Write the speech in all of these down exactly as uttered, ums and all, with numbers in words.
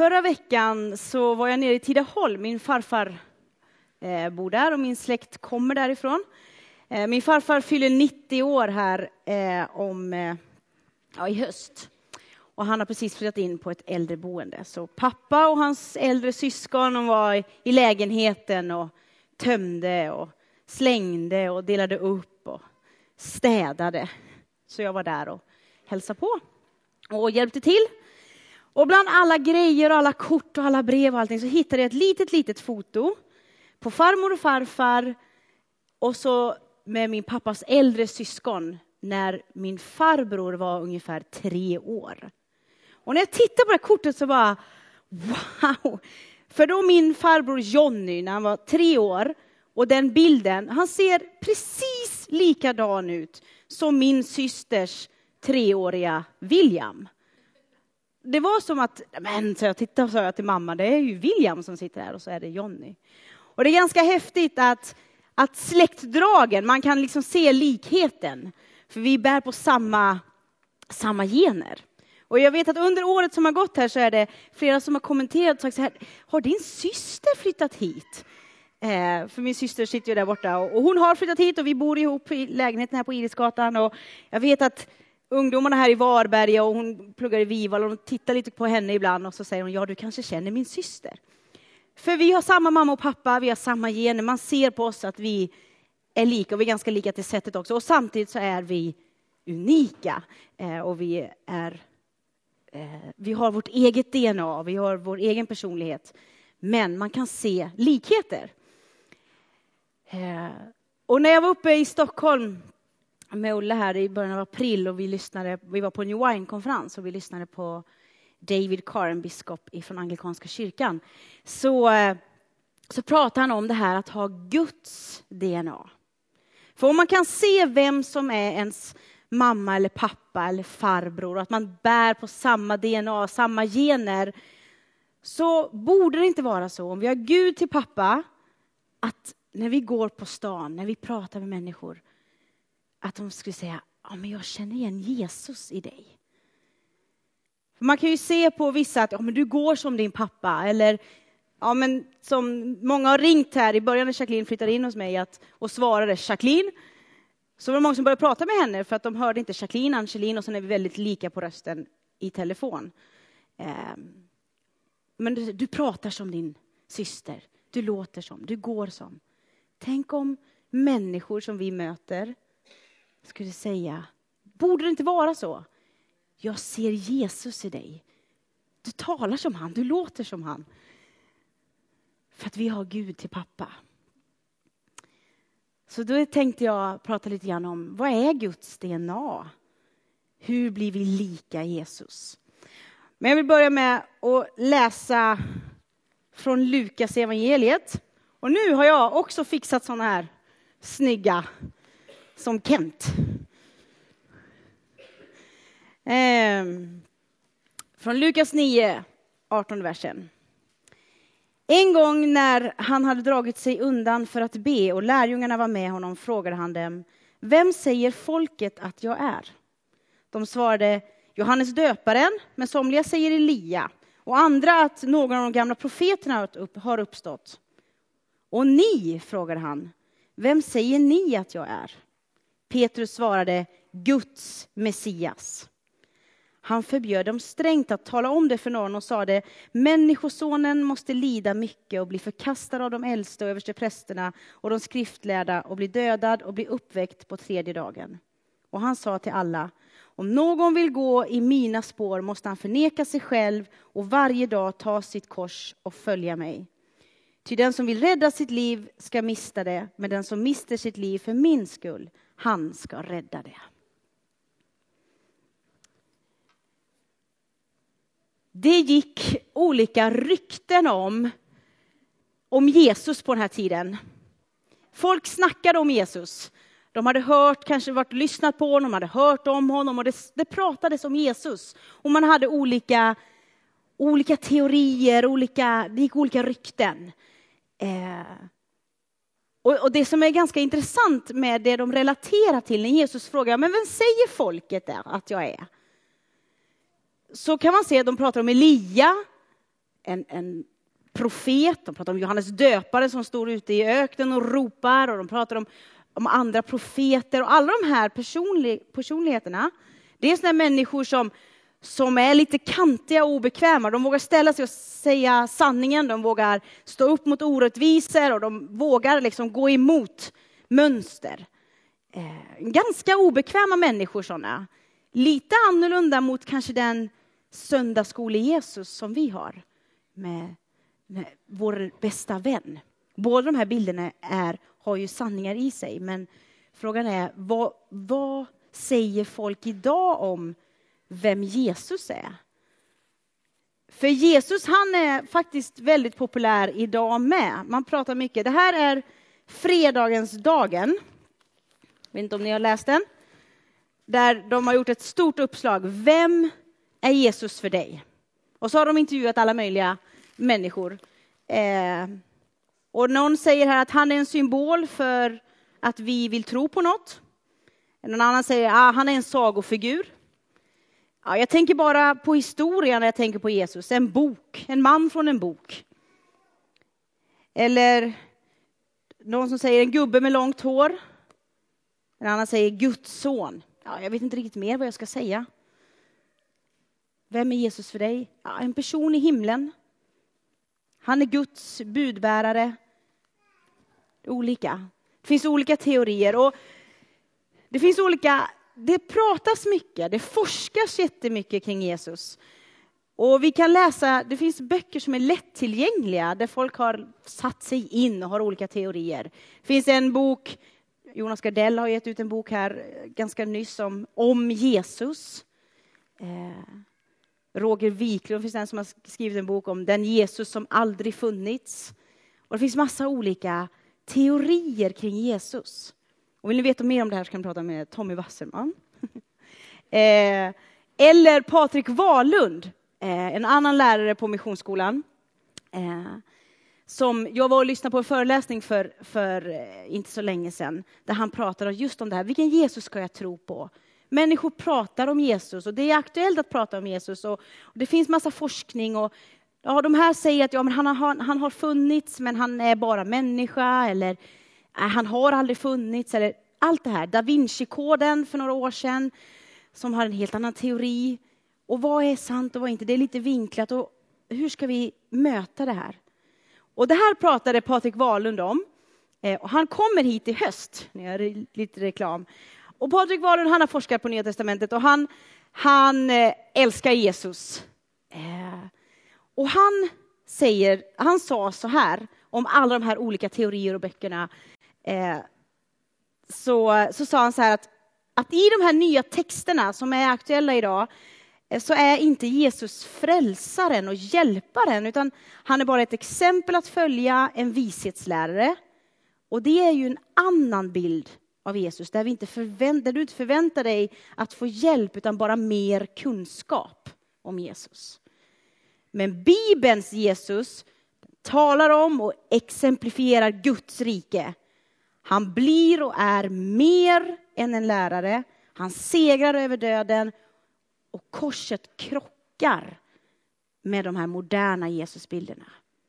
Förra veckan så var jag nere i Tidaholm. Min farfar eh, bor där och min släkt kommer därifrån. Eh, min farfar fyller nittio år här eh, om, eh, ja, i höst. Och han har precis flyttat in på ett äldreboende. Så pappa och hans äldre syskon var i, i lägenheten och tömde och slängde och delade upp och städade. Så jag var där och hälsade på och hjälpte till. Och bland alla grejer och alla kort och alla brev och allting så hittade jag ett litet, litet foto på farmor och farfar. Och så med min pappas äldre syskon när min farbror var ungefär tre år. Och när jag tittade på det här kortet så bara, wow! För då min farbror Johnny när han var tre år och den bilden, han ser precis likadan ut som min systers treåriga William. Det var som att, men så jag tittade och sa till mamma, det är ju William som sitter här och så är det Johnny. Och det är ganska häftigt att, att släktdragen, man kan liksom se likheten. För vi bär på samma, samma gener. Och jag vet att under året som har gått här så är det flera som har kommenterat och sagt så här, har din syster flyttat hit? Eh, för min syster sitter ju där borta och, och hon har flyttat hit och vi bor ihop i lägenheten här på Irisgatan. Och jag vet att ungdomarna här i Varberg och hon pluggar i Vival och de tittar lite på henne ibland och så säger hon, ja du kanske känner min syster. För vi har samma mamma och pappa, vi har samma gener, man ser på oss att vi är lika och vi är ganska lika till sättet också. Och samtidigt så är vi unika eh, och vi är, eh, vi har vårt eget D N A, vi har vår egen personlighet. Men man kan se likheter. Eh, och när jag var uppe i Stockholm med Olle här i början av april och vi lyssnade, vi var på en New Wine-konferens och vi lyssnade på David Carr, en biskop från anglikanska kyrkan. Så, så pratar han om det här att ha Guds D N A. För om man kan se vem som är ens mamma eller pappa eller farbror och att man bär på samma D N A, samma gener, så borde det inte vara så. Om vi har Gud till pappa, att när vi går på stan, när vi pratar med människor, att de skulle säga, ja men jag känner igen Jesus i dig. För man kan ju se på vissa att ja, men du går som din pappa. Eller ja, men som många har ringt här i början när Jacqueline flyttade in hos mig att, och svarade Jacqueline. Så var det många som började prata med henne för att de hörde inte Jacqueline, Angeline och sen är vi väldigt lika på rösten i telefon. Eh, men du, du pratar som din syster. Du låter som, du går som. Tänk om människor som vi möter skulle säga, borde det inte vara så? Jag ser Jesus i dig. Du talar som han, du låter som han. För att vi har Gud till pappa. Så då tänkte jag prata lite grann om, vad är Guds D N A? Hur blir vi lika Jesus? Men jag vill börja med att läsa från Lukas evangeliet. Och nu har jag också fixat såna här snygga som Kent. Eh, från Lukas nio, artonde versen. En gång när han hade dragit sig undan för att be och lärjungarna var med honom frågade han dem, vem säger folket att jag är? De svarade, Johannes döparen, men somliga säger Elia och andra att någon av de gamla profeterna har uppstått. Och ni, frågade han, vem säger ni att jag är? Petrus svarade, Guds Messias. Han förbjöd dem strängt att tala om det för någon och sa det, människosonen måste lida mycket och bli förkastad av de äldste och översteprästerna och de skriftlärda och bli dödad och bli uppväckt på tredje dagen. Och han sa till alla, om någon vill gå i mina spår måste han förneka sig själv och varje dag ta sitt kors och följa mig. Ty den som vill rädda sitt liv ska mista det, men den som mister sitt liv för min skull, han ska rädda det. Det gick olika rykten om, om Jesus på den här tiden. Folk snackade om Jesus. De hade hört, kanske varit lyssnat på honom, de hade hört om honom och det, det pratades om Jesus. Och man hade olika, olika teorier, olika, det gick olika rykten. Eh, och, och det som är ganska intressant med det de relaterar till när Jesus frågar, men vem säger folket där att jag är? Så kan man se att de pratar om Elia, en, en profet. De pratar om Johannes döpare som står ute i öknen och ropar. Och de pratar om, om andra profeter. Och alla de här personlig, personligheterna, det är sådana människor som, som är lite kantiga och obekväma. De vågar ställa sig och säga sanningen. De vågar stå upp mot orättvisor. Och de vågar liksom gå emot mönster. Eh, ganska obekväma människor sådana. Lite annorlunda mot kanske den söndagsskole Jesus som vi har. Med, med vår bästa vän. Båda de här bilderna är, har ju sanningar i sig. Men frågan är, vad, vad säger folk idag om vem Jesus är? För Jesus, han är faktiskt väldigt populär idag med. Man pratar mycket. Det här är fredagens dagen. Jag vet inte om ni har läst den. Där de har gjort ett stort uppslag. Vem är Jesus för dig? Och så har de intervjuat alla möjliga människor. Eh, och någon säger här att han är en symbol för att vi vill tro på något. Någon annan säger att ah, han är en sagofigur. Ja, jag tänker bara på historien när jag tänker på Jesus. En bok, en man från en bok. Eller någon som säger en gubbe med långt hår. En annan säger Guds son. Ja, jag vet inte riktigt mer vad jag ska säga. Vem är Jesus för dig? Ja, en person i himlen. Han är Guds budbärare. Olika. Det finns olika teorier. Och det finns olika... Det pratas mycket. Det forskas jättemycket kring Jesus. Och vi kan läsa... Det finns böcker som är lättillgängliga. Där folk har satt sig in och har olika teorier. Det finns en bok... Jonas Gardell har gett ut en bok här ganska nyss om, om Jesus. Eh, Roger Wiklund finns en som har skrivit en bok om den Jesus som aldrig funnits. Och det finns massa olika teorier kring Jesus. Och vill ni veta mer om det här så kan ni prata med Tommy Wasserman. eh, eller Patrik Wahlund, eh, en annan lärare på Missionsskolan. Eh, Som jag var och lyssnade på en föreläsning för, för eh, inte så länge sedan. Där han pratade just om det här. Vilken Jesus ska jag tro på? Människor pratar om Jesus. Och det är aktuellt att prata om Jesus. Och, och det finns massa forskning. Och, ja, de här säger att ja, men han, har, han har funnits. Men han är bara människa. Eller äh, han har aldrig funnits. Eller allt det här. Da Vinci-koden för några år sedan. Som har en helt annan teori. Och vad är sant och vad inte? Det är lite vinklat. Och hur ska vi möta det här? Och det här pratade Patrik Wahlund om. Eh, och han kommer hit i höst. Nu är det lite reklam. Och Patrik Wahlund, han har forskat på Nya Testamentet. Och han, han eh, älskar Jesus. Eh, och han säger, han sa så här. Om alla de här olika teorier och böckerna. Eh, så, så sa han så här att. Att i de här nya texterna som är aktuella idag. Så är inte Jesus frälsaren och hjälparen, utan han är bara ett exempel att följa, en vishetslärare. Och det är ju en annan bild av Jesus, där, vi inte förvänt, där du inte förväntar dig att få hjälp, utan bara mer kunskap om Jesus. Men Bibelns Jesus talar om och exemplifierar Guds rike. Han blir och är mer än en lärare. Han segrar över döden. Och korset krockar med de här moderna Jesusbilderna.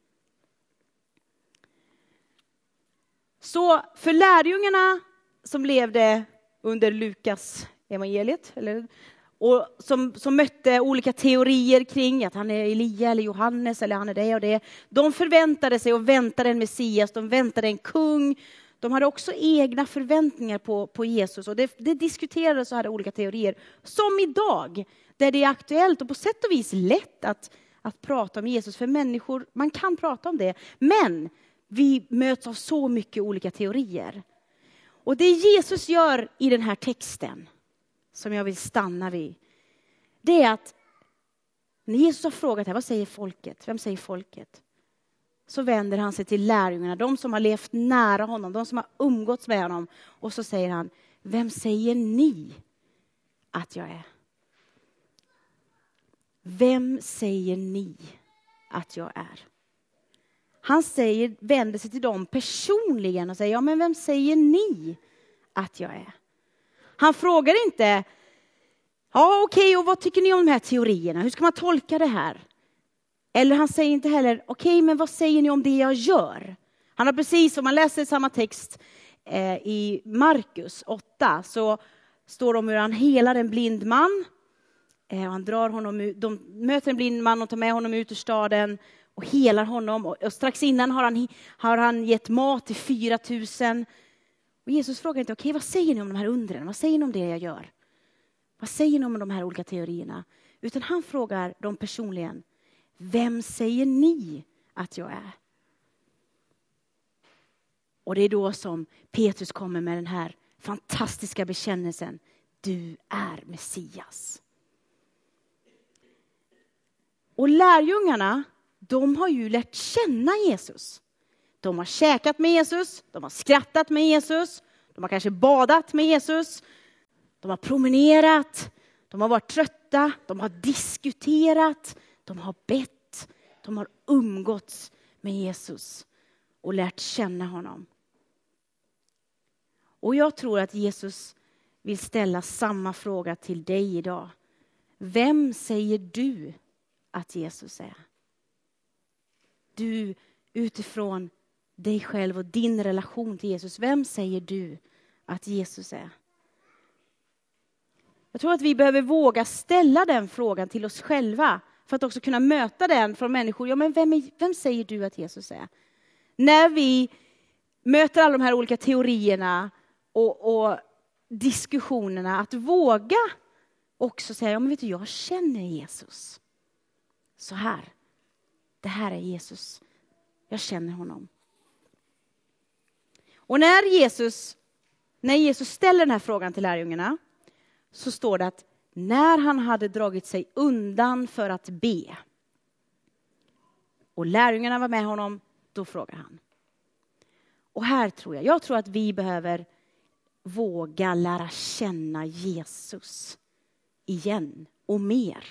Så för lärjungarna som levde under Lukas evangeliet, eller, och som, som mötte olika teorier kring att han är Elia eller Johannes eller han är det och det. De förväntade sig och väntade en Messias, de väntade en kung. De hade också egna förväntningar på, på Jesus. Och det, det diskuterades och hade olika teorier. Som idag, där det är aktuellt och på sätt och vis lätt att, att prata om Jesus. För människor, man kan prata om det. Men vi möts av så mycket olika teorier. Och det Jesus gör i den här texten, som jag vill stanna vid. Det är att när Jesus har frågat här, vad säger folket? Vem säger folket? Så vänder han sig till lärjungarna, de som har levt nära honom, de som har umgåtts med honom. Och så säger han, vem säger ni att jag är? Vem säger ni att jag är? Han säger, vänder sig till dem personligen och säger, ja men vem säger ni att jag är? Han frågar inte, ja okej, och vad tycker ni om de här teorierna? Hur ska man tolka det här? Eller han säger inte heller, okej, okay, men vad säger ni om det jag gör? Han har precis, om man läser samma text eh, i Markus åtta, så står det om hur han helar en blind man. Eh, han drar honom ut, de möter en blind man och tar med honom ut ur staden och helar honom. Och, och strax innan har han, har han gett mat till fyra tusen. Och Jesus frågar inte, okej, okay, vad säger ni om de här undren? Vad säger ni om det jag gör? Vad säger ni om de här olika teorierna? Utan han frågar dem personligen, vem säger ni att jag är? Och det är då som Petrus kommer med den här fantastiska bekännelsen. Du är Messias. Och lärjungarna, de har ju lärt känna Jesus. De har käkat med Jesus, de har skrattat med Jesus, de har kanske badat med Jesus, de har promenerat, de har varit trötta, de har diskuterat, de har bett, de har umgåtts med Jesus och lärt känna honom. Och jag tror att Jesus vill ställa samma fråga till dig idag. Vem säger du att Jesus är? Du utifrån dig själv och din relation till Jesus. Vem säger du att Jesus är? Jag tror att vi behöver våga ställa den frågan till oss själva. För att också kunna möta den från människor. Ja, men vem, är, vem säger du att Jesus är? När vi möter alla de här olika teorierna och, och diskussionerna. Att våga också säga, ja men vet du, jag känner Jesus. Så här. Det här är Jesus. Jag känner honom. Och när Jesus, när Jesus ställer den här frågan till lärjungarna. Så står det att när han hade dragit sig undan för att be. Och lärjungarna var med honom, då frågar han. Och här tror jag, jag tror att vi behöver våga lära känna Jesus igen och mer.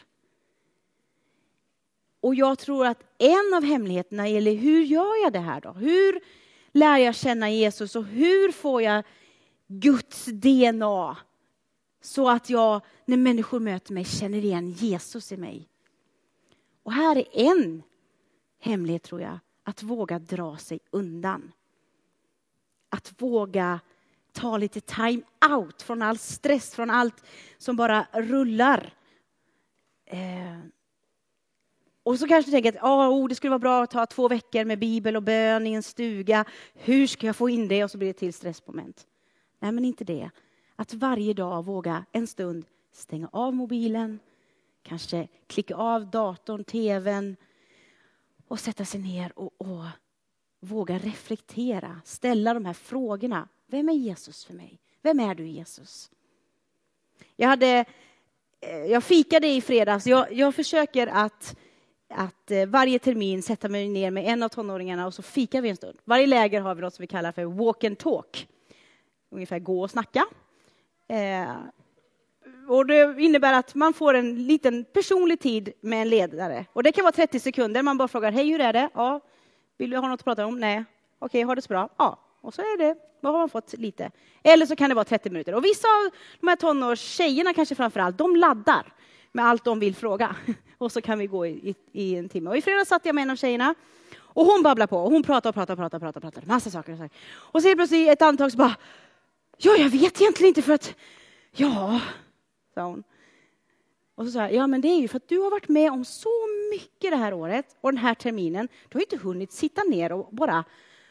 Och jag tror att en av hemligheterna är, hur gör jag det här då? Hur lär jag känna Jesus och hur får jag Guds D N A? Så att jag, när människor möter mig, känner igen Jesus i mig. Och här är en hemlighet tror jag. Att våga dra sig undan. Att våga ta lite time out från all stress, från allt som bara rullar. Eh. Och så kanske du tänker att oh, det skulle vara bra att ta två veckor med bibel och bön i en stuga. Hur ska jag få in det? Och så blir det till stressmoment. Nej, men inte det. Att varje dag våga en stund stänga av mobilen. Kanske klicka av datorn, tvn. Och sätta sig ner och, och våga reflektera. Ställa de här frågorna. Vem är Jesus för mig? Vem är du Jesus? Jag, hade, jag fikade i fredags. Jag, jag försöker att, att varje termin sätta mig ner med en av tonåringarna. Och så fikar vi en stund. Varje läger har vi något som vi kallar för walk and talk. Ungefär gå och snacka. Eh, och det innebär att man får en liten personlig tid med en ledare. Och det kan vara trettio sekunder. Man bara frågar, hej hur är det? Ja. Vill du ha något att prata om? Nej. Okej, har det så bra? Ja. Och så är det. Då har man fått lite. Eller så kan det vara trettio minuter. Och vissa av de här tonårstjejerna kanske framförallt, de laddar med allt de vill fråga. Och så kan vi gå i, i, i en timme. Och i fredag satt jag med en av tjejerna. Och hon babblar på. Och hon pratar och pratar och pratar och pratar. pratar massa saker och saker. Och så är det plötsligt ett antag så bara, ja, jag vet egentligen inte för att, ja, sa hon. Och så sa jag, ja men det är ju för att du har varit med om så mycket det här året och den här terminen. Du har inte hunnit sitta ner och bara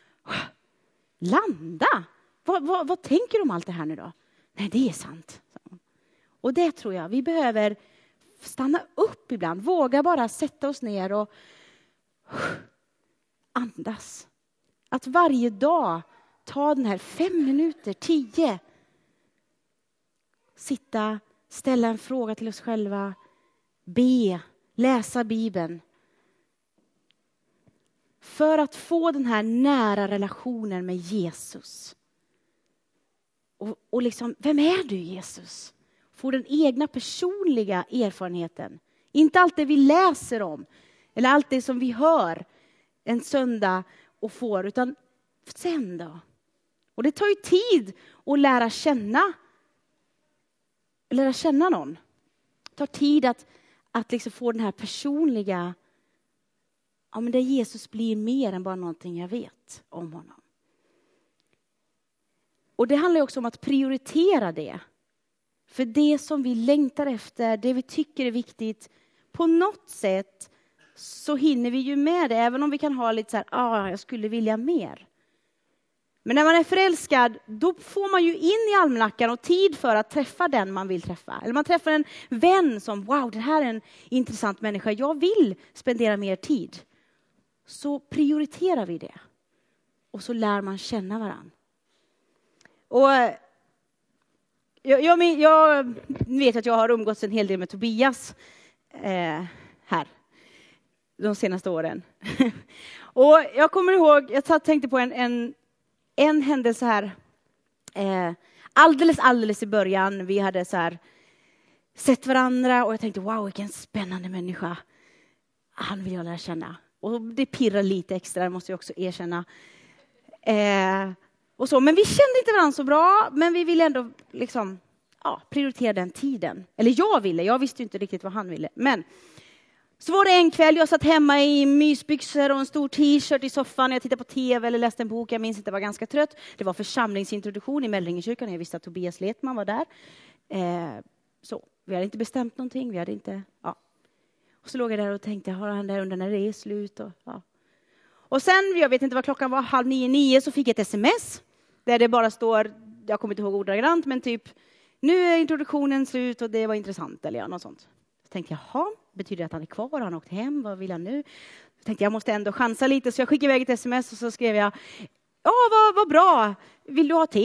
landa. Vad, vad, vad tänker du om allt det här nu då? Nej, det är sant, sa hon. Och det tror jag, vi behöver stanna upp ibland. Våga bara sätta oss ner och andas. Att varje dag ta den här fem minuter, tio. Sitta, ställa en fråga till oss själva. Be, läsa Bibeln. För att få den här nära relationen med Jesus. Och, och liksom, vem är du Jesus? Få den egna personliga erfarenheten. Inte allt det vi läser om. Eller allt det som vi hör en söndag och får. Utan sen då. Och det tar ju tid att lära känna. Lära känna någon. Det tar tid att, att liksom få den här personliga ja, men där Jesus blir mer än bara någonting jag vet om honom. Och det handlar också om att prioritera det. För det som vi längtar efter, det vi tycker är viktigt, på något sätt så hinner vi ju med det. Även om vi kan ha lite så här, ah, jag skulle vilja mer. Men när man är förälskad, då får man ju in i almanackan och tid för att träffa den man vill träffa. Eller man träffar en vän som, wow, det här är en intressant människa. Jag vill spendera mer tid. Så prioriterar vi det. Och så lär man känna varandra. Och jag, jag, jag vet att jag har umgåtts en hel del med Tobias eh, här de senaste åren. Och jag kommer ihåg, jag tänkte på en, en, en händelse här. Eh, alldeles, alldeles i början. Vi hade så här sett varandra och jag tänkte, wow, vilken spännande människa. Han vill jag lära känna. Och det pirrar lite extra, måste jag också erkänna. Eh, och så. Men vi kände inte varandra så bra, men vi ville ändå liksom, ja, prioritera den tiden. Eller jag ville, jag visste inte riktigt vad han ville. Men så var det en kväll, jag satt hemma i mysbyxor och en stor t-shirt i soffan. Jag tittade på tv eller läste en bok, jag minns inte, jag var ganska trött. Det var församlingsintroduktion i Mellringekyrkan, jag visste att Tobias Letman var där. Eh, så, vi hade inte bestämt någonting, vi hade inte, ja. Och så låg jag där och tänkte, har han där under när det är slut? Och, ja. Och sen, jag vet inte vad klockan var, halv nio, nio, så fick jag ett sms. Där det bara står, jag kommer inte ihåg ordagrant, men typ, nu är introduktionen slut och det var intressant, eller ja, något sånt. Så tänkte jag, jaha, betyder det att han är kvar? Har han åkt hem? Vad vill han nu? Så tänkte jag, jag måste ändå chansa lite, så jag skickade iväg ett sms och så skrev jag, ja, vad, vad bra, vill du ha te?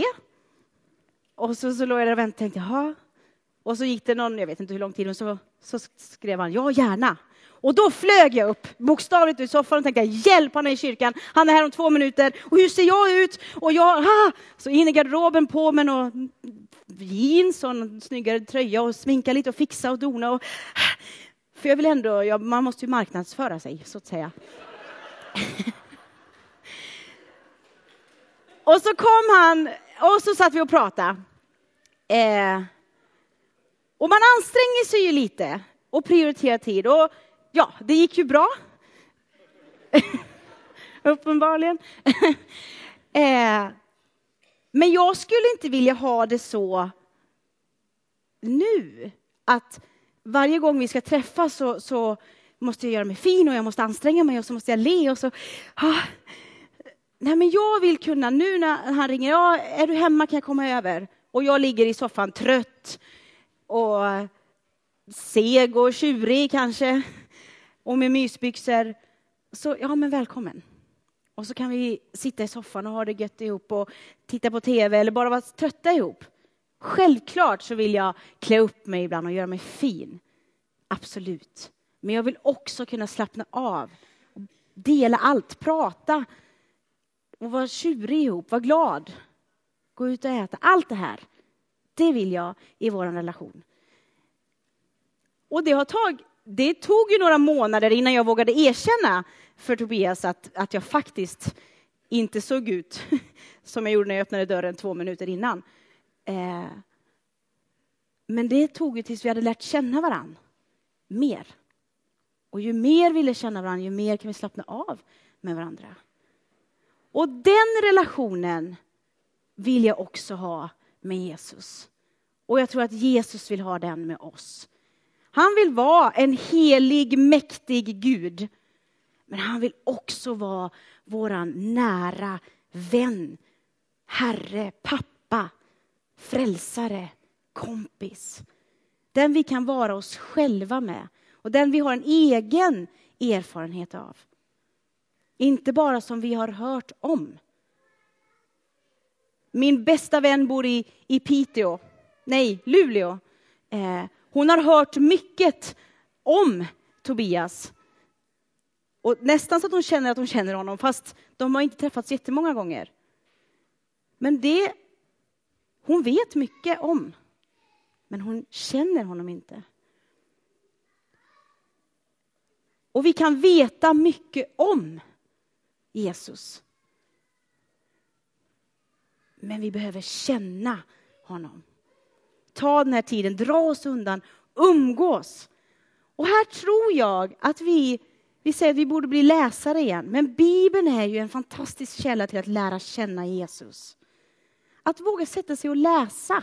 Och så, så låg jag där och väntade och tänkte, jaha. Och så gick det någon, jag vet inte hur lång tid, och så, så skrev han, ja gärna. Och då flög jag upp, bokstavligt ur soffan och tänkte, hjälp, han är i kyrkan. Han är här om två minuter. Och hur ser jag ut? Och jag, ha! Så in i garderoben på med någon jeans och en snyggare tröja och sminka lite och fixa och dona. Och, för jag vill ändå, ja, man måste ju marknadsföra sig, så att säga. Och så kom han, och så satt vi och pratade. Eh, och man anstränger sig ju lite och prioriterar tid. Och ja, det gick ju bra. Uppenbarligen. eh, men jag skulle inte vilja ha det så nu. Att varje gång vi ska träffas så, så måste jag göra mig fin och jag måste anstränga mig och så måste jag le. Och så, ah. Nej, men jag vill kunna, nu när han ringer, ja, är du hemma, kan jag komma över? Och jag ligger i soffan trött och seg och tjurig kanske. Och med mysbyxor. Så ja, men välkommen. Och så kan vi sitta i soffan och ha det gött ihop och titta på tv eller bara vara trötta ihop. Självklart så vill jag klä upp mig ibland och göra mig fin. Absolut. Men jag vill också kunna slappna av. Och dela allt, prata. Och vara tjurig ihop, vara glad. Gå ut och äta. Allt det här. Det vill jag i vår relation. Och det har tagit, det tog ju några månader innan jag vågade erkänna för Tobias att, att jag faktiskt inte såg ut som jag gjorde när jag öppnade dörren två minuter innan. Eh, men det tog ju tills vi hade lärt känna varann mer. Och ju mer vi lär känna varann, ju mer kan vi slappna av med varandra. Och den relationen vill jag också ha med Jesus. Och jag tror att Jesus vill ha den med oss. Han vill vara en helig, mäktig Gud. Men han vill också vara våran nära vän, herre, pappa, frälsare, kompis. Den vi kan vara oss själva med. Och den vi har en egen erfarenhet av. Inte bara som vi har hört om. Min bästa vän bor i, i Piteå. Nej, Luleå. Eh, hon har hört mycket om Tobias. Och nästan så att hon känner att hon känner honom. Fast de har inte träffats jättemånga gånger. Men det, hon vet mycket om. Men hon känner honom inte. Och vi kan veta mycket om Jesus. Men vi behöver känna honom. Ta den här tiden, dra oss undan, umgås. Och här tror jag att vi Vi säger att vi borde bli läsare igen. Men Bibeln är ju en fantastisk källa till att lära känna Jesus. Att våga sätta sig och läsa.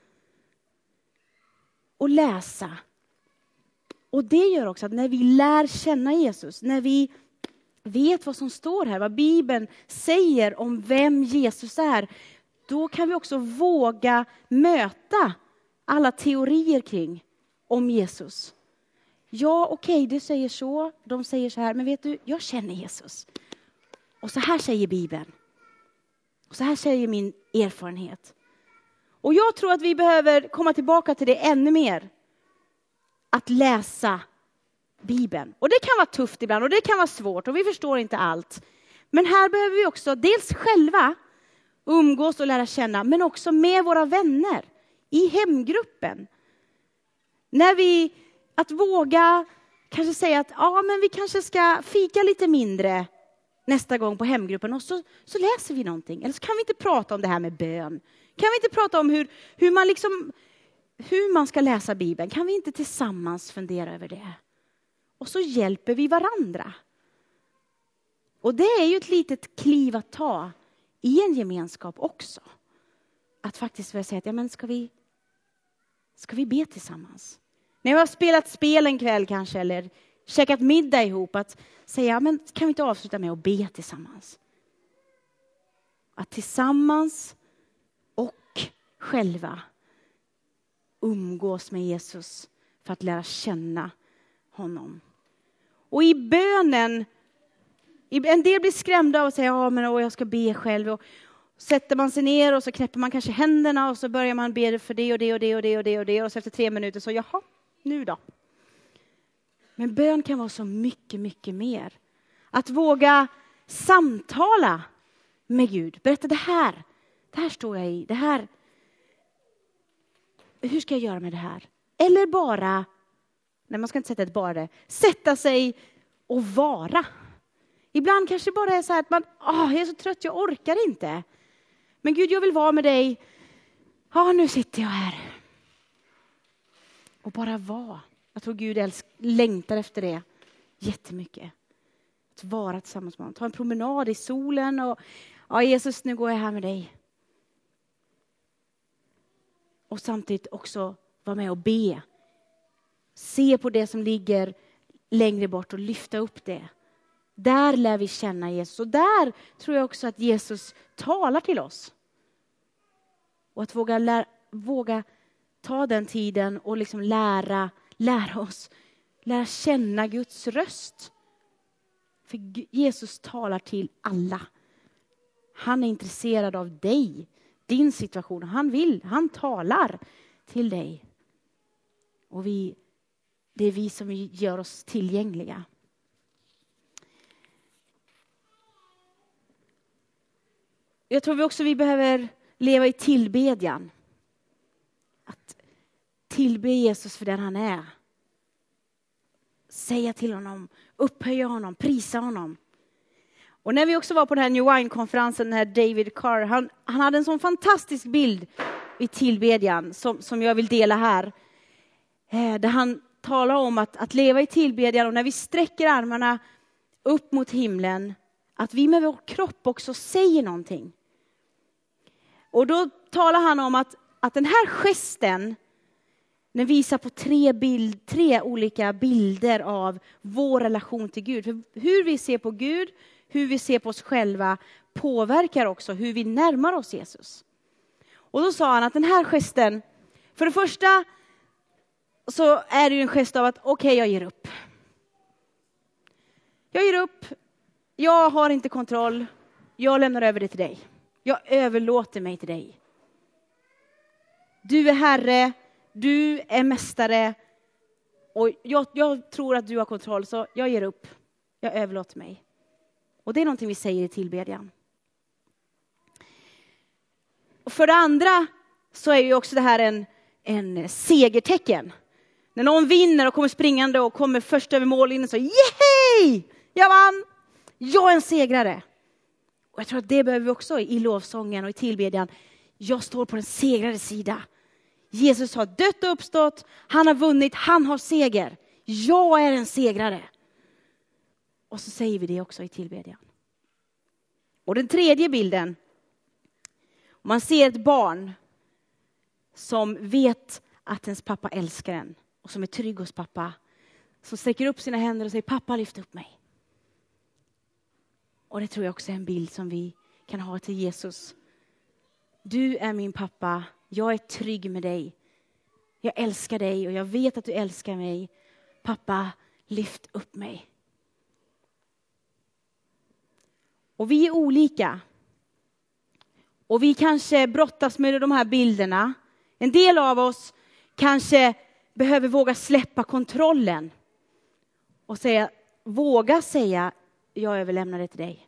Och läsa. Och det gör också att när vi lär känna Jesus, när vi vet vad som står här, vad Bibeln säger om vem Jesus är, då kan vi också våga möta alla teorier kring om Jesus. Ja, okej, okay, du säger så, de säger så här, men vet du, jag känner Jesus. Och så här säger Bibeln. Och så här säger min erfarenhet. Och jag tror att vi behöver komma tillbaka till det ännu mer. Att läsa Bibeln. Och det kan vara tufft ibland och det kan vara svårt och vi förstår inte allt. Men här behöver vi också dels själva umgås och lära känna, men också med våra vänner i hemgruppen. När vi, att våga kanske säga att ja, men vi kanske ska fika lite mindre nästa gång på hemgruppen och så, så läser vi någonting. Eller så kan vi inte prata om det här med bön. Kan vi inte prata om hur, hur man liksom hur man ska läsa Bibeln? Kan vi inte tillsammans fundera över det? Och så hjälper vi varandra. Och det är ju ett litet kliv att ta i en gemenskap också. Att faktiskt vilja säga att ja, men ska vi ska vi be tillsammans? När vi har spelat spel en kväll kanske eller käkat middag ihop, att säga ja, men kan vi inte avsluta med att be tillsammans? Att tillsammans och själva umgås med Jesus för att lära känna honom. Och i bönen, en del blir skrämda av att säga ja, men åh, jag ska be själv. Och sätter man sig ner och så knäpper man kanske händerna och så börjar man be för det och det och det och det och det och det. Och så efter tre minuter så jaha, nu då. Men bön kan vara så mycket, mycket mer. Att våga samtala med Gud. Berätta det här. Det här står jag i. Det här. Hur ska jag göra med det här? Eller bara, nej man ska inte sätta ett bara det. Sätta sig och vara. Ibland kanske det bara är så här att man, åh, jag är så trött, jag orkar inte. Men Gud, jag vill vara med dig. Ja, nu sitter jag här. Och bara vara. Jag tror Gud älsk, längtar efter det jättemycket. Att vara tillsammans med honom. Ta en promenad i solen och ja, Jesus, nu går jag här med dig. Och samtidigt också vara med och be. Se på det som ligger längre bort och lyfta upp det. Där lär vi känna Jesus. Och där tror jag också att Jesus talar till oss. Och att våga, lär, våga ta den tiden och liksom lära, lära oss. Lära känna Guds röst. För Jesus talar till alla. Han är intresserad av dig. Din situation. Han vill, han talar till dig. Och vi, det är vi som gör oss tillgängliga. Jag tror vi också vi behöver leva i tillbedjan. Att tillbe Jesus för den han är. Säga till honom, upphöja honom, prisa honom. Och när vi också var på den här New Wine-konferensen, när David Carr, han, han hade en sån fantastisk bild i tillbedjan som, som jag vill dela här. Eh, där han talar om att, att leva i tillbedjan och när vi sträcker armarna upp mot himlen, att vi med vår kropp också säger någonting. Och då talar han om att, att den här gesten, den visar på tre, bild, tre olika bilder av vår relation till Gud. För hur vi ser på Gud, hur vi ser på oss själva påverkar också hur vi närmar oss Jesus. Och då sa han att den här gesten, för det första så är det ju en gest av att okej, okay, jag ger upp. Jag ger upp, jag har inte kontroll, jag lämnar över det till dig. Jag överlåter mig till dig. Du är herre, du är mästare och jag, jag tror att du har kontroll, så jag ger upp. Jag överlåter mig. Och det är någonting vi säger i tillbedjan. Och för det andra så är ju också det här en, en segertecken. När någon vinner och kommer springande och kommer först över mållinjen så yay! Jag vann! Jag är en segrare. Och jag tror att det behöver vi också i lovsången och i tillbedjan. Jag står på den segrade sida. Jesus har dött och uppstått. Han har vunnit. Han har seger. Jag är en segrare. Och så säger vi det också i tillbedjan. Och den tredje bilden. Man ser ett barn som vet att ens pappa älskar en. Och som är trygg hos pappa. Som sträcker upp sina händer och säger, pappa lyft upp mig. Och det tror jag också är en bild som vi kan ha till Jesus. Du är min pappa. Jag är trygg med dig. Jag älskar dig och jag vet att du älskar mig. Pappa, lyft upp mig. Och vi är olika. Och vi kanske brottas med de här bilderna. En del av oss kanske behöver våga släppa kontrollen. Och säga, våga säga, jag överlämnar det till dig.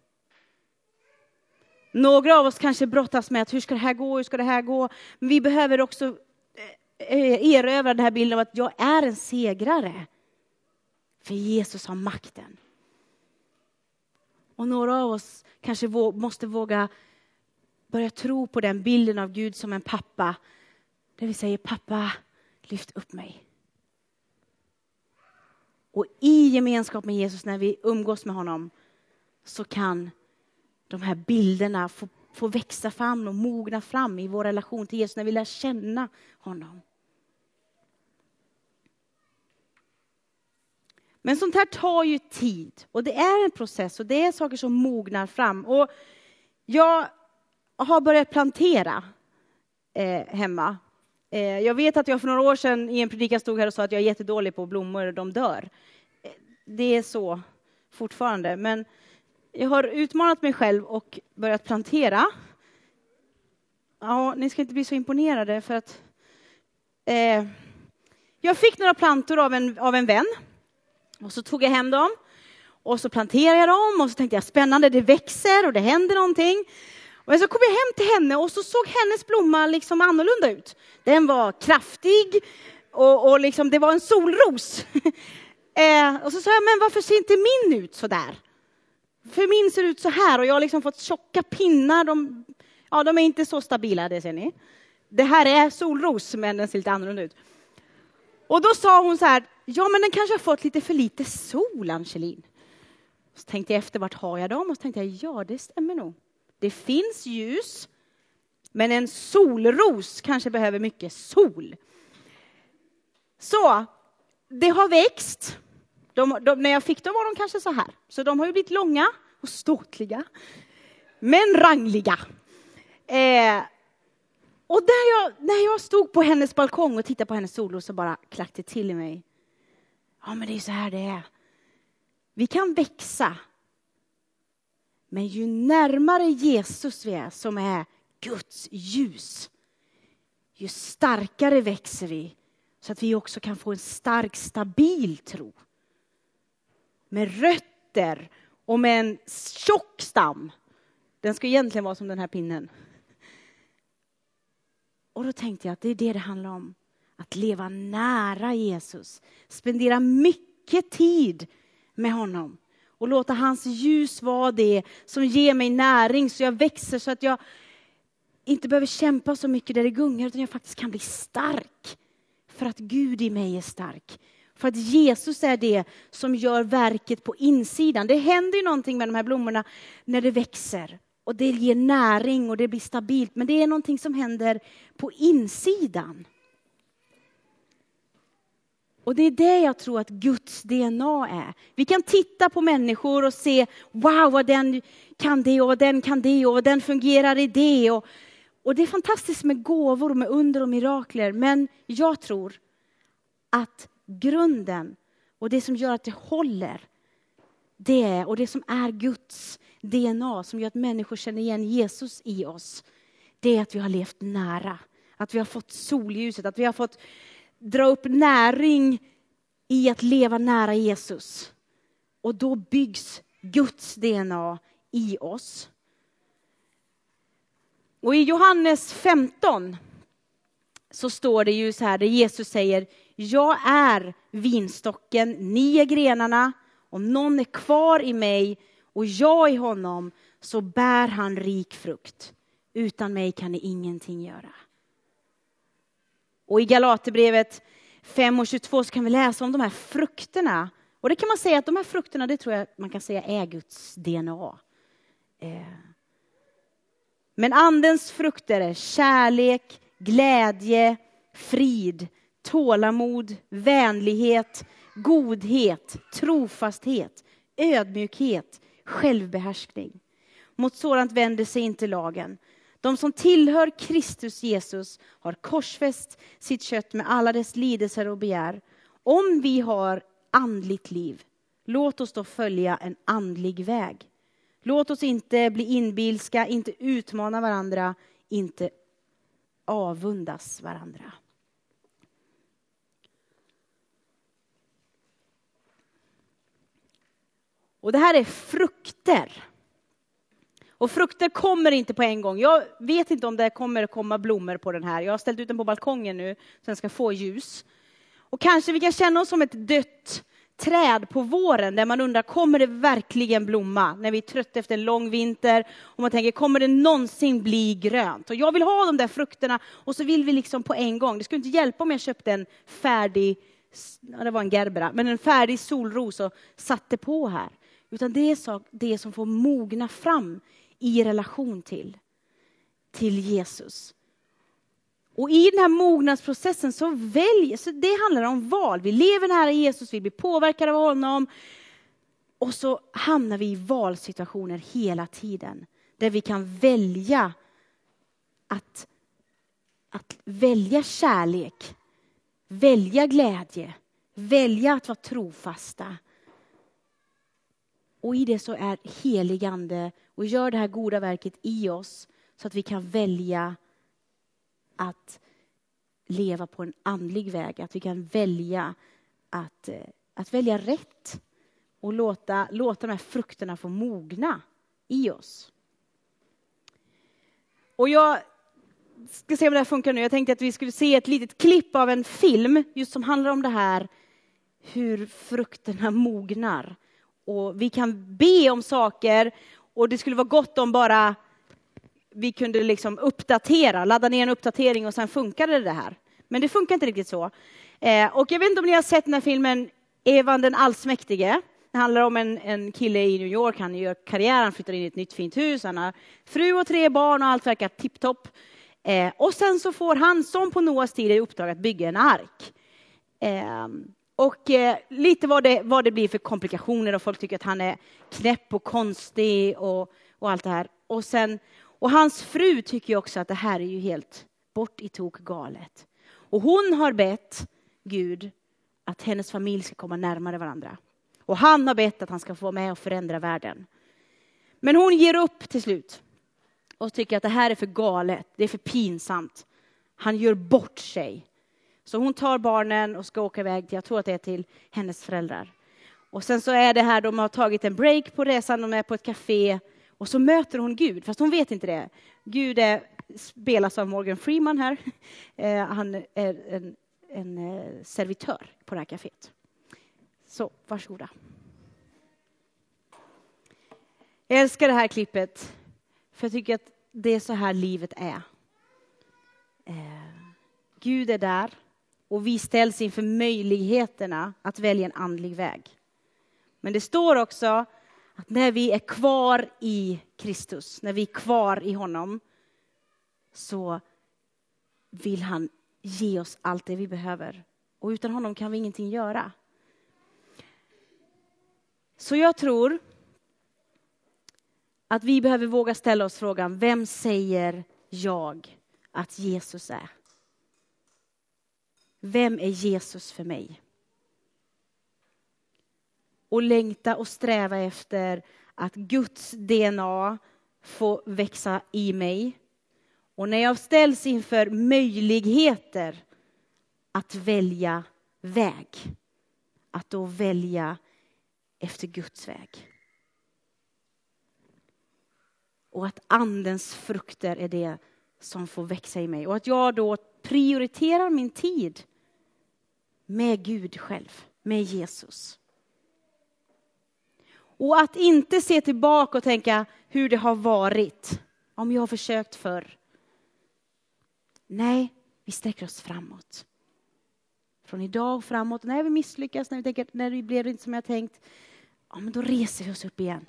Några av oss kanske brottas med att hur ska det här gå, hur ska det här gå. Men vi behöver också erövra den här bilden av att jag är en segrare. För Jesus har makten. Och några av oss kanske måste våga börja tro på den bilden av Gud som en pappa. Där vi säger, pappa, lyft upp mig. Och i gemenskap med Jesus, när vi umgås med honom, så kan de här bilderna få, få växa fram och mogna fram i vår relation till Jesus när vi lär känna honom. Men sånt här tar ju tid. Och det är en process och det är saker som mognar fram. Och jag har börjat plantera eh, hemma. Eh, jag vet att jag för några år sedan i en predikan stod här och sa att jag är jättedålig på blommor och de dör. Eh, det är så fortfarande. Men jag har utmanat mig själv och börjat plantera. Ja, ni ska inte bli så imponerade för att eh, jag fick några plantor av en, av en vän. Och så tog jag hem dem. Och så planterade jag dem. Och så tänkte jag, spännande, det växer och det händer någonting. Och så kom jag hem till henne och så såg hennes blomma liksom annorlunda ut. Den var kraftig och, och liksom, det var en solros. eh, och så sa jag, men varför ser inte min ut så där? För min ser ut så här och jag har liksom fått tjocka pinnar. De, ja, de är inte så stabila, det ser ni. Det här är solros, men den ser lite annorlunda ut. Och då sa hon så här, ja men den kanske har fått lite för lite sol, Angelin. Så tänkte jag efter, vart har jag dem? Och så tänkte jag, ja det stämmer nog. Det finns ljus, men en solros kanske behöver mycket sol. Så, det har växt. De, de, när jag fick dem var de kanske så här. Så de har ju blivit långa och ståtliga. Men rangliga. Eh, och där jag, när jag stod på hennes balkong och tittade på hennes solros så bara klackte till i mig. Ja men det är så här det är. Vi kan växa. Men ju närmare Jesus vi är, som är Guds ljus, ju starkare växer vi. Så att vi också kan få en stark, stabil tro. Med rötter och med en tjock stam. Den ska egentligen vara som den här pinnen. Och då tänkte jag att det är det det handlar om. Att leva nära Jesus. Spendera mycket tid med honom. Och låta hans ljus vara det som ger mig näring så jag växer så att jag inte behöver kämpa så mycket där det gungar utan jag faktiskt kan bli stark. För att Gud i mig är stark. För att Jesus är det som gör verket på insidan. Det händer ju någonting med de här blommorna när det växer. Och det ger näring och det blir stabilt. Men det är någonting som händer på insidan. Och det är det jag tror att Guds D N A är. Vi kan titta på människor och se, wow vad den kan det och vad den kan det och vad den fungerar i det. Och, och det är fantastiskt med gåvor och med under och mirakler. Men jag tror att grunden och det som gör att det håller, det är, och det som är Guds D N A som gör att människor känner igen Jesus i oss, det är att vi har levt nära. Att vi har fått solljuset, att vi har fått dra upp näring i att leva nära Jesus. Och då byggs Guds D N A i oss. Och i Johannes femton så står det ju så här där Jesus säger, jag är vinstocken, ni är grenarna. Om någon är kvar i mig och jag i honom så bär han rik frukt. Utan mig kan ni ingenting göra. Och i Galaterbrevet fem och tjugotvå så kan vi läsa om de här frukterna. Och det kan man säga att de här frukterna, det tror jag man kan säga är Guds D N A. Eh. Men andens frukter är kärlek, glädje, frid, tålamod, vänlighet, godhet, trofasthet, ödmjukhet, självbehärskning. Mot sådant vänder sig inte lagen. De som tillhör Kristus Jesus har korsfäst sitt kött med alla dess lidelser och begär. Om vi har andligt liv, låt oss då följa en andlig väg. Låt oss inte bli inbilska, inte utmana varandra, inte avundas varandra. Och det här är frukter. Och frukter kommer inte på en gång. Jag vet inte om det kommer komma blommor på den här. Jag har ställt ut den på balkongen nu så den ska få ljus. Och kanske vi kan känna oss som ett dött träd på våren där man undrar, kommer det verkligen blomma? När vi är trötta efter en lång vinter och man tänker, kommer det någonsin bli grönt? Och jag vill ha de där frukterna och så vill vi liksom på en gång. Det skulle inte hjälpa om jag köpte en färdig, ja, det var en gerbera, men en färdig solros och satte på här. Utan det är det som får mogna fram i relation till, till Jesus. Och i den här mognadsprocessen så väljer, så det handlar om val. Vi lever nära Jesus, vi blir påverkade av honom. Och så hamnar vi i valsituationer hela tiden. Där vi kan välja att, att välja kärlek, välja glädje, välja att vara trofasta. Och i det så är heligande och gör det här goda verket i oss så att vi kan välja att leva på en andlig väg. Att vi kan välja att, att välja rätt och låta, låta de här frukterna få mogna i oss. Och jag ska se om det här funkar nu. Jag tänkte att vi skulle se ett litet klipp av en film just som handlar om det här. Hur frukterna mognar. Och vi kan be om saker och det skulle vara gott om bara vi kunde liksom uppdatera, ladda ner en uppdatering och sen funkade det här. Men det funkar inte riktigt så. Eh, och jag vet inte om ni har sett den här filmen Evan den allsmäktige. Det handlar om en, en kille i New York, han gör karriär, han flyttar in i ett nytt fint hus, han har fru och tre barn och allt verkar tipptopp. Eh, och sen så får han som på Noas tid i uppdrag att bygga en ark. Eh, Och eh, lite vad det, vad det blir för komplikationer och folk tycker att han är knäpp och konstig och, och allt det här. Och, sen, och hans fru tycker också att det här är ju helt bort i tok galet. Och hon har bett Gud att hennes familj ska komma närmare varandra. Och han har bett att han ska få med och förändra världen. Men hon ger upp till slut. Och tycker att det här är för galet, det är för pinsamt. Han gör bort sig. Så hon tar barnen och ska åka iväg till, jag tror att det är till hennes föräldrar. Och sen så är det här, de har tagit en break på resan, de är på ett café. Och så möter hon Gud, fast hon vet inte det. Gud är, spelas av Morgan Freeman här. Eh, han är en, en eh, servitör på det här caféet. Så, varsågoda. Jag älskar det här klippet. För jag tycker att det är så här livet är. Eh, Gud är där. Och vi ställs inför möjligheterna att välja en andlig väg. Men det står också att när vi är kvar i Kristus, när vi är kvar i honom, så vill han ge oss allt det vi behöver. Och utan honom kan vi ingenting göra. Så jag tror att vi behöver våga ställa oss frågan, vem säger jag att Jesus är? Vem är Jesus för mig? Och längta och sträva efter att Guds D N A får växa i mig. Och när jag ställs inför möjligheter att välja väg, att då välja efter Guds väg. Och att andens frukter är det som får växa i mig. Och att jag då prioriterar min tid med Gud själv, med Jesus. Och att inte se tillbaka och tänka hur det har varit. Om jag har försökt förr. Nej, vi sträcker oss framåt. Från idag och framåt. När vi misslyckas, när vi tänker att när det blev inte som jag tänkt. Ja, men då reser vi oss upp igen.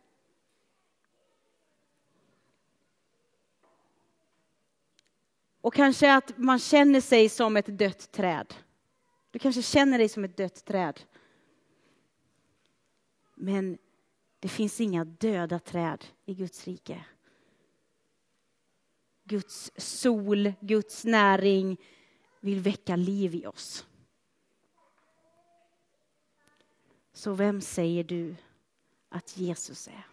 Och kanske att man känner sig som ett dött träd. Du kanske känner dig som ett dött träd. Men det finns inga döda träd i Guds rike. Guds sol, Guds näring vill väcka liv i oss. Så vem säger du att Jesus är?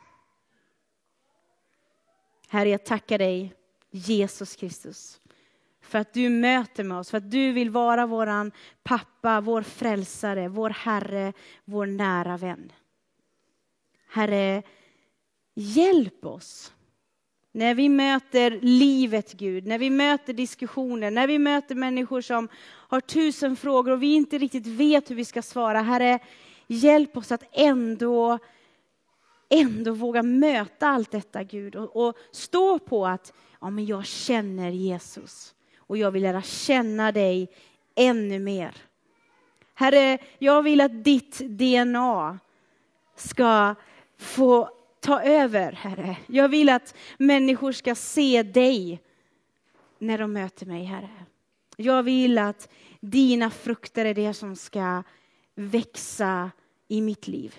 Herre, jag tackar dig, Jesus Kristus, för att du möter med oss, för att du vill vara våran pappa, vår frälsare, vår Herre, vår nära vän. Herre, hjälp oss. När vi möter livet, Gud, när vi möter diskussioner, när vi möter människor som har tusen frågor och vi inte riktigt vet hur vi ska svara. Herre, hjälp oss att ändå, ändå våga möta allt detta, Gud. Och, och stå på att ja, men jag känner Jesus och jag vill lära känna dig ännu mer. Herre, jag vill att ditt D N A ska få ta över, Herre. Jag vill att människor ska se dig när de möter mig, Herre. Jag vill att dina frukter är det som ska växa i mitt liv.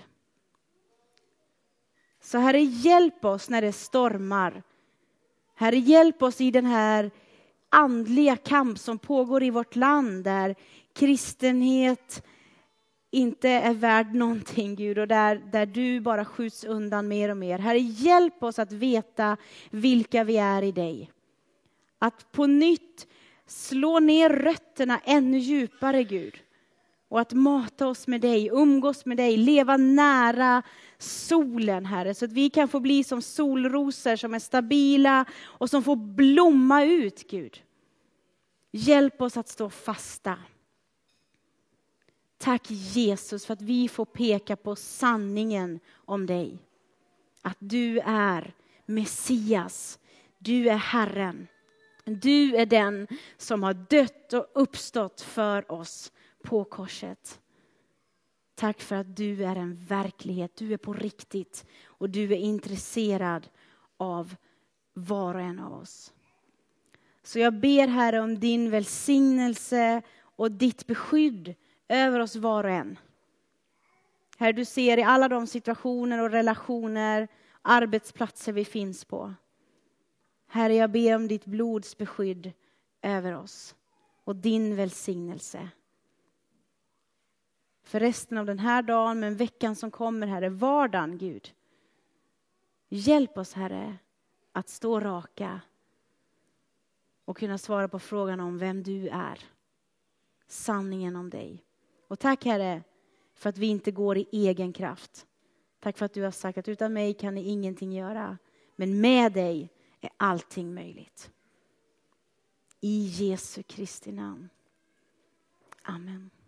Så Herre, hjälp oss när det stormar. Herre, hjälp oss i den här andliga kamp som pågår i vårt land, där kristenhet inte är värd någonting, Gud, och där, där du bara skjuts undan mer och mer. Herre, hjälp oss att veta vilka vi är i dig. Att på nytt slå ner rötterna ännu djupare, Gud. Och att mata oss med dig, umgås med dig, leva nära solen, Herre. Så att vi kan få bli som solrosor som är stabila och som får blomma ut, Gud. Hjälp oss att stå fasta. Tack Jesus för att vi får peka på sanningen om dig. Att du är Messias, du är Herren. Du är den som har dött och uppstått för oss på korset. Tack för att du är en verklighet, du är på riktigt och du är intresserad av var och en av oss. Så jag ber, Herre, om din välsignelse och ditt beskydd över oss var och en. Herre, du ser i alla de situationer och relationer, arbetsplatser vi finns på. Herre, jag ber om ditt blods beskydd över oss och din välsignelse. För resten av den här dagen, men veckan som kommer, Herre, vardagen, Gud. Hjälp oss, Herre, att stå raka och kunna svara på frågan om vem du är. Sanningen om dig. Och tack, Herre, för att vi inte går i egen kraft. Tack för att du har sagt att utan mig kan ni ingenting göra. Men med dig är allting möjligt. I Jesu Kristi namn. Amen.